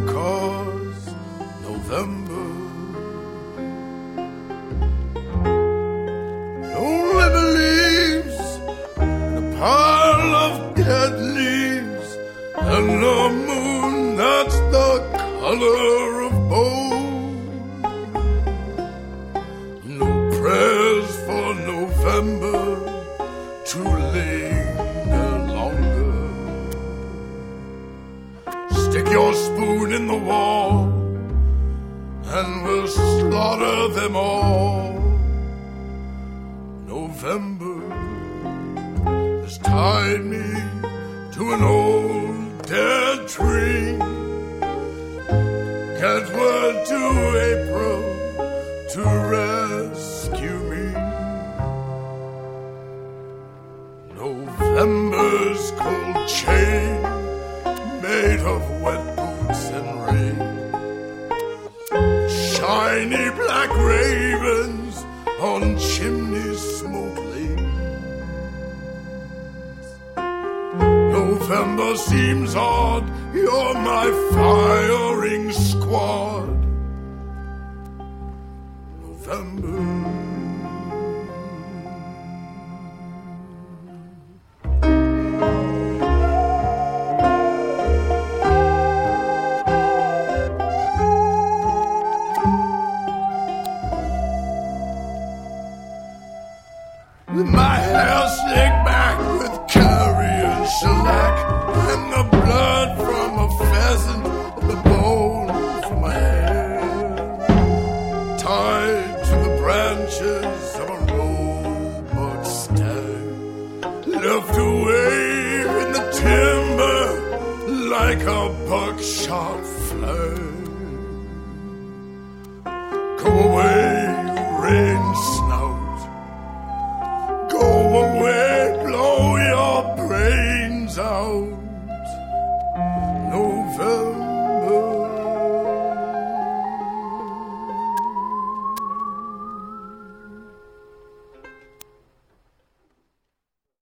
'cause November only believes in a pile of dead leaves and a moon that's the color of bone. No prayers for November to linger longer. Stick your spoon in the wall and we'll slaughter them all. November has tied me to an old dead tree. Get word to April to rescue me. November's cold chain made of wet boots and rain. Shiny black ravens on chimneys smoke lanes. November seems odd, you're my firing squad. November. With my hair slicked back with curry and shellac, and the blood from a pheasant and the bone from my hair, tied to the branches of a roebuck stag, left away in the timber like a buckshot flag.